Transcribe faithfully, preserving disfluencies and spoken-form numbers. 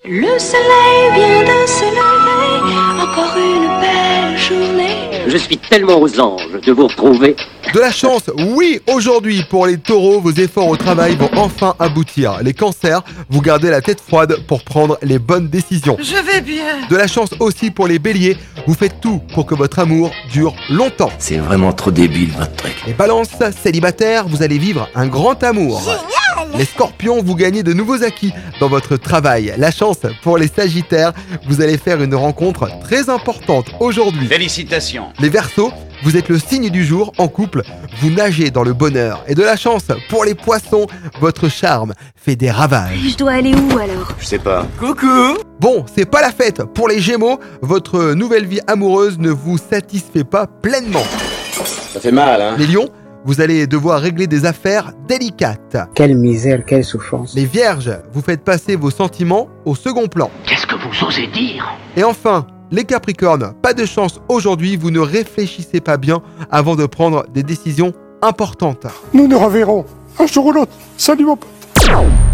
Le soleil vient de se lever, encore une belle journée. Je suis tellement aux anges de vous retrouver. De la chance, oui, aujourd'hui, pour les taureaux, vos efforts au travail vont enfin aboutir. Les cancers, vous gardez la tête froide pour prendre les bonnes décisions. Je vais bien. De la chance aussi pour les béliers, vous faites tout pour que votre amour dure longtemps. C'est vraiment trop débile votre truc. Les balances, célibataires, vous allez vivre un grand amour. Génial. Les scorpions, vous gagnez de nouveaux acquis dans votre travail. La chance pour les sagittaires, vous allez faire une rencontre très importante aujourd'hui. Félicitations. Les verseaux, vous êtes le signe du jour en couple, vous nagez dans le bonheur. Et de la chance pour les poissons, votre charme fait des ravages. Je dois aller où alors? Je sais pas. Coucou. Bon, c'est pas la fête. Pour les gémeaux, votre nouvelle vie amoureuse ne vous satisfait pas pleinement. Ça fait mal, hein. Les lions, vous allez devoir régler des affaires délicates. Quelle misère, quelle souffrance. Les vierges, vous faites passer vos sentiments au second plan. Qu'est-ce que vous osez dire? Et enfin, les capricornes, pas de chance aujourd'hui, vous ne réfléchissez pas bien avant de prendre des décisions importantes. Nous nous reverrons un jour ou l'autre. Salut mon pote.